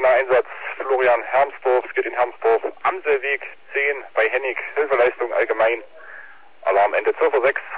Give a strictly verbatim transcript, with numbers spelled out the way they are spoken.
Einsatz Florian Hermsdorf, es geht in Hermsdorf, Amselweg zehn bei Hennig, Hilfeleistung allgemein, Alarm Ende zwölf Uhr sechs.